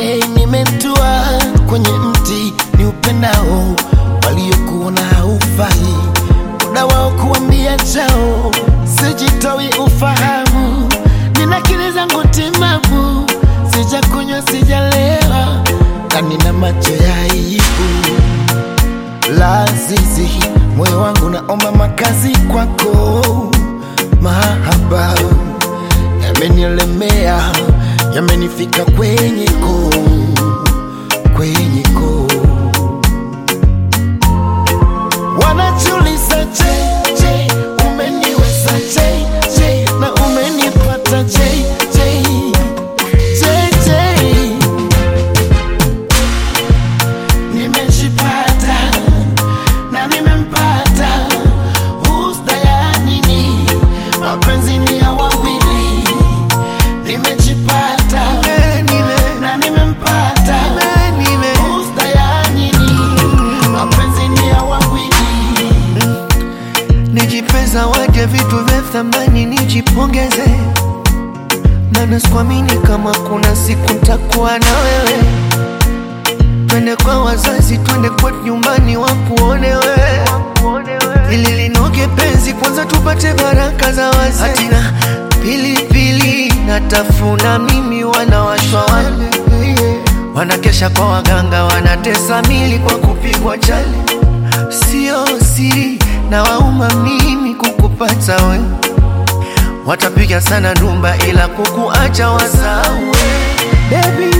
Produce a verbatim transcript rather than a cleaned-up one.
Hey, nimetua kwenye mti ni upendao, waliokuona haufai muda wao kuambia chao. Sijitoi ufahamu, nina akili zangu timamu, sija kunywa sijalewa, na nina macho ya aibu. Lazizi moyo wangu naomba makazi kwako, mahaba yamenielemea, yamenifika kwenye koo, kwenye koo. Wanajiuliza je, je, umeniweza je, je, na umenipata je, je, je, je. Nimejipata na nimempata, husda ya nini? Mapenzi ni ya wawili. Nimejipata na nimempata, husda ya nini? Mapenzi ni ya wawili. Nijipeza waje vitu vya thamani nijipongeze, maana sikuamini kama kuna siku nitakuwa na wewe. Twende kwa wazazi, twende kwetu nyumbani wakuone wewe, ili linoge penzi kwanza tupate baraka za wazee. Hatina pili pili natafuna mimi, wanawashwa wale wanakesha kwa waganga, wanatesa mili kwa kupigwa chali. Sio siri na wauma mimi kukupata we, watapiga sana ndumba ila kukuacha wasawe. Baby